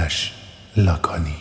آرش لاکانی.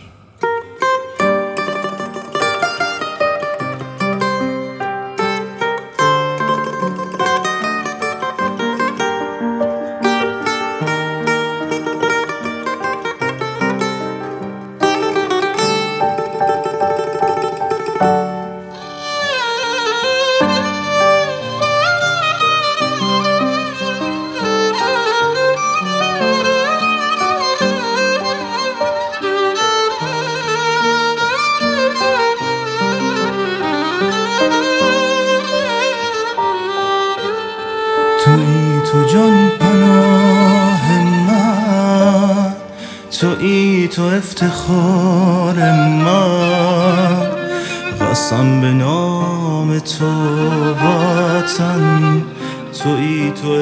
تویی تو جان پناه من، تویی تو افتخار من، قسم به نام تو وطن، تویی تو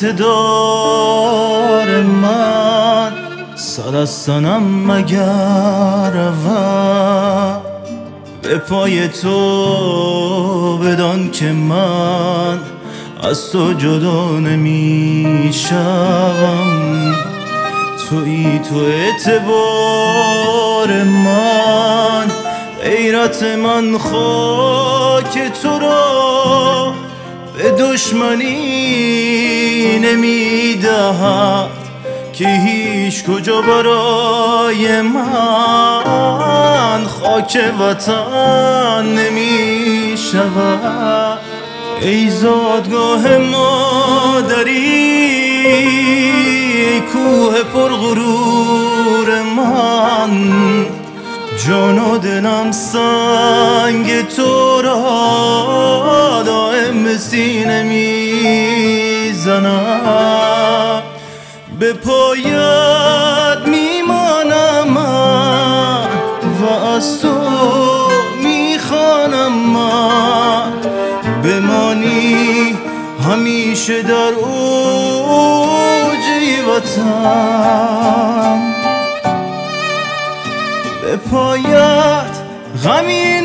اقتدار من، سر از سنم مگر رود به پای تو، بدان که من از تو جدا نمیشم. تویی تو اعتبار من، غیرت من خاک تو را به دشمنی نمیدهد که هیچ کجا برای من خاک وطن نمیشود. ای زادگاه مادری، ای کوه پرغرور من، جان و دلم سنگ تو را دائم به سینه میزنم. به پایت میمانم من و از تو میخوانم من، بمانی همیشه در اوج وطن. به پایت غمی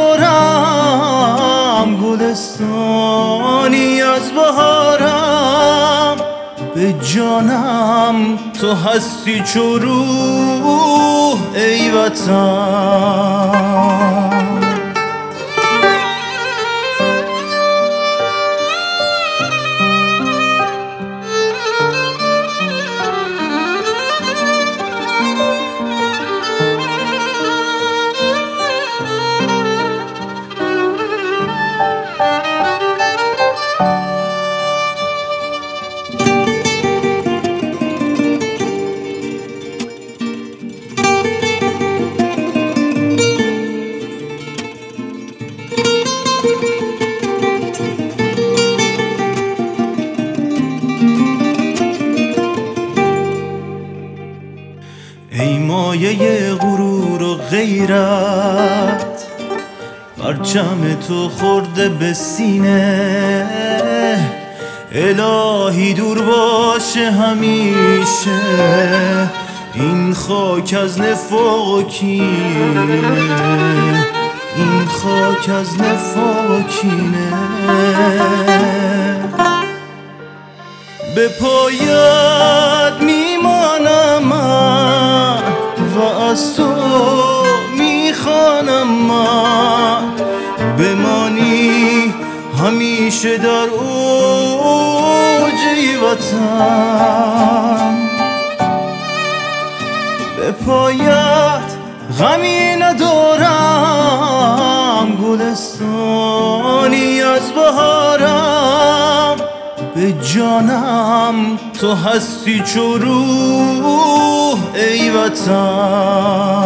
ندارم، گلستانی از بهارم، به جانم تو هستی چو روح ای وطن. ای مایه غرور و غیرت، پرچم تو خورده به سینه، الهی دور باشه همیشه این خاک از نفاق و کینه، این خاک از نفاق و کینه. به پایت میمانم من و از تو میخوانم من، بمانی همیشه در اوج وطن. به پایت غمی ندارم، گلستانی از بهارم، به جانم تو هستی چو روح ای وطن.